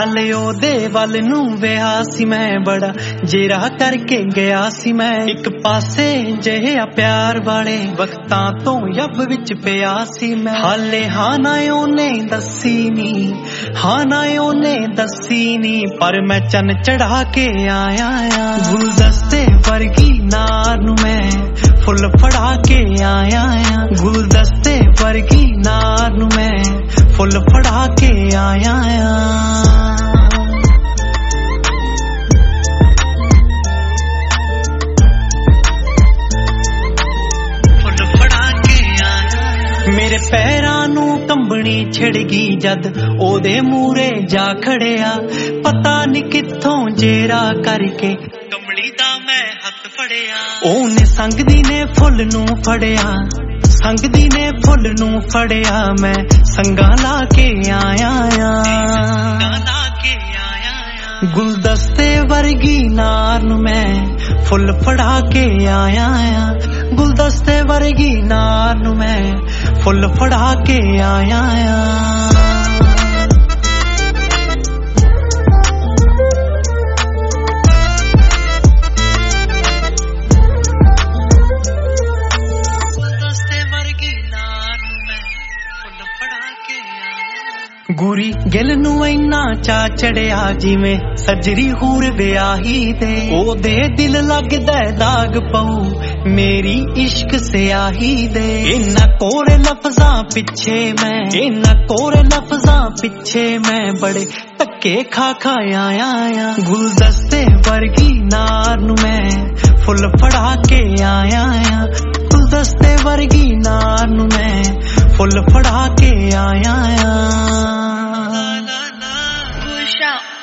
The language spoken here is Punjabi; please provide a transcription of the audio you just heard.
ਚੱਲ ਉਹਦੇ ਵੱਲ ਨੂੰ ਵਿਆਹ ਸੀ ਮੈਂ ਬੜਾ ਜੇਰਾ ਕਰਕੇ ਗਿਆ ਸੀ ਮੈਂ ਇੱਕ ਪਾਸੇ ਜਿਹਾ ਪਿਆਰ ਵਾਲੇ ਵਕਤਾਂ ਤੋਂ ਯੱਬ ਵਿੱਚ ਪਿਆ ਸੀ ਮੈਂ ਹਾਲੇ ਹਾਂ ਨਾ ਉਹਨੇ ਦੱਸੀ ਨੀ ਹਾਂ ਨਾ ਉਹਨੇ ਦੱਸੀ ਨੀ ਪਰ ਮੈਂ ਚੰਨ ਚੜਾ ਕੇ ਆਇਆ ਆ ਗੁਲਦਸਤੇ ਵਰਗੀ ਨਾਰ ਨੂੰ ਮੈਂ ਫੁੱਲ ਫੜਾ ਕੇ ਆਇਆ ਆ ਗੁਲਦਸਤੇ ਵਰਗੀ ਨਾਰ ਨੂੰ ਮੈਂ ਫੁੱਲ ਫੜਾ ਕੇ ਆਇਆ ਆ ਮੇਰੇ ਪੈਰਾਂ ਨੂੰ ਕੰਬਣੀ ਛਿੜ ਗਈ ਜਦ ਉਹਦੇ ਮੂਰੇ ਜਾ ਖੜਿਆ ਪਤਾ ਨੀ ਕਿੱਥੋਂ ਜੇਰਾ ਕਰਕੇ ਕੰਬਣੀ ਦਾ ਮੈਂ ਹੱਥ ਫੜਿਆ ਉਹਨੇ ਸੰਗਦੀ ਨੇ ਫੁੱਲ ਨੂੰ ਫੜਿਆ ਸੰਗਦੀ ਨੇ ਫੁੱਲ ਨੂੰ ਫੜਿਆ ਮੈਂ ਸੰਗਾ ਲਾ ਕੇ ਆਇਆ ਗੁਲਦਸਤੇ ਵਰਗੀ ਨਾਰ ਨੂੰ ਮੈਂ ਫੁੱਲ ਫੜਾ ਕੇ ਆਇਆ ਗੁਲਦਸਤੇ ਵਰਗੀ ਨਾਰ ਨੂੰ ਮੈਂ ਫੁੱਲ ਫੜਾ ਕੇ ਆਇਆ ਗੁਰੀ ਗਿਲ ਨੂੰ ਇੰਨਾ ਚਾ ਚੜਿਆ ਜਿਵੇਂ ਸਜਰੀ ਹੂਰ ਵਿਆਹੀ ਤੇ ਉਹਦੇ ਦਿਲ ਲੱਗਦਾ ਦਾਗ ਪਊ ਮੇਰੀ ਇਸ਼ਕ ਸਿਆਹੀ ਦੇ ਇਹਨਾਂ ਕੋਰੇ ਲਫ਼ਜ਼ਾਂ ਪਿੱਛੇ ਮੈਂ ਇਹਨਾਂ ਕੋਰੇ ਲਫ਼ਜ਼ਾਂ ਪਿੱਛੇ ਮੈਂ ਬੜੇ ਧੱਕੇ ਖਾ ਆਇਆ ਗੁਲਦਸਤੇ ਵਰਗੀ ਨਾਰ ਨੂੰ ਮੈਂ ਫੁੱਲ ਫੜਾ ਕੇ ਆਇਆ ਗੁਲਦਸਤੇ ਵਰਗੀ ਨਾਰ ਨੂੰ ਮੈਂ ਫੁੱਲ ਫੜਾ ਕੇ ਆਇਆ